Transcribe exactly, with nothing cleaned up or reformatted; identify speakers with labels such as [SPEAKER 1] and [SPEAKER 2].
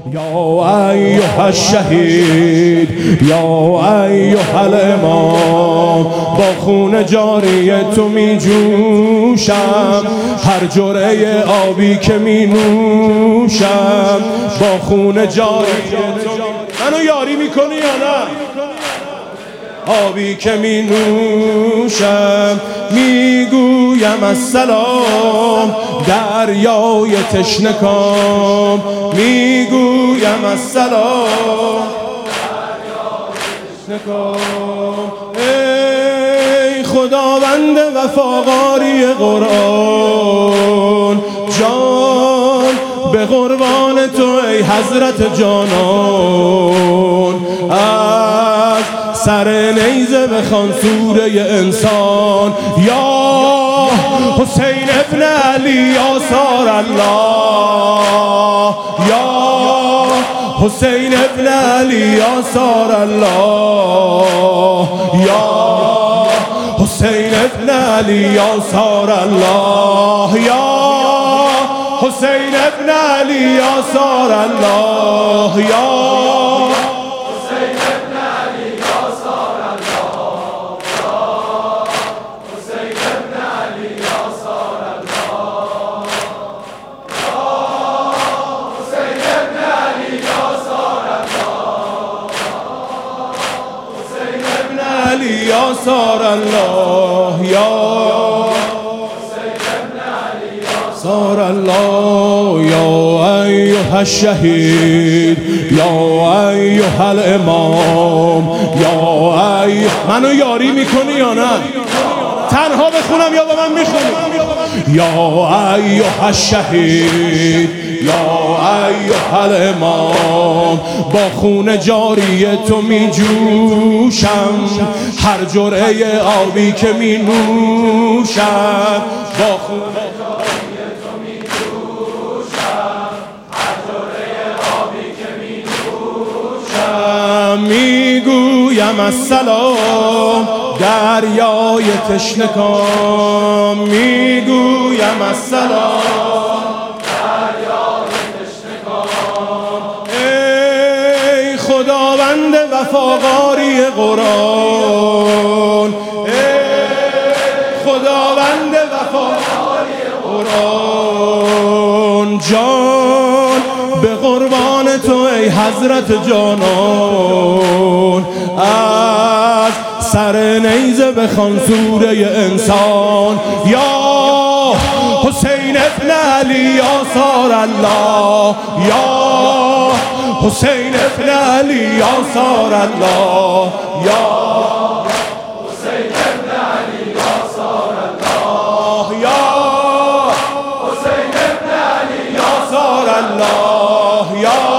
[SPEAKER 1] یا ایها الشهید یا ایها الامام، با خون جاری تو می جوشم، هر جرعه آبی که می نوشم با خون جاری تو. منو یاری میکنی یا نه؟ آبی که می نوشم میگویم السلام، دریای تشنکام میگویم السلام، دریای تشنکام. ای خداوند وفاقاری قرآن، جان به قربان تو ای حضرت جانان، از سر نیزه بخوان سوره انسان. یا حسین ابن علی آثار الله، یا حسین ابن علی آثار الله، یا حسین ابن علی آثار الله، یا حسین ابن علی آثار الله، یا آثار الله، یا آثار الله، یا ایها الشهید یا ایها الامام، یا ایها. منو یاری میکنی یا نه؟ تنها بخونم یا با من میخونی؟ یا ایها الشهید یا ایها الامام، با خون جاری تو می جوشم، هر جرعه آبی که می نوشم با خون جاری تو می جوشم، هر جرعه آبی که می نوشم میگویم السلام، دریای تشنکام میگویم السلام، دریای تشنکام. ای خداوند وفاقاری قرآن، ای خداوند وفاقاری قرآن، جان به قربان تو ای حضرت جانان، از سر نیزه بخوان سوره انسان. یا حسین ابن علی آثار الله، یا حسین ابن علی آثار الله، یا حسین ابن علی آثار الله، یا حسین ابن علی آثار الله، یا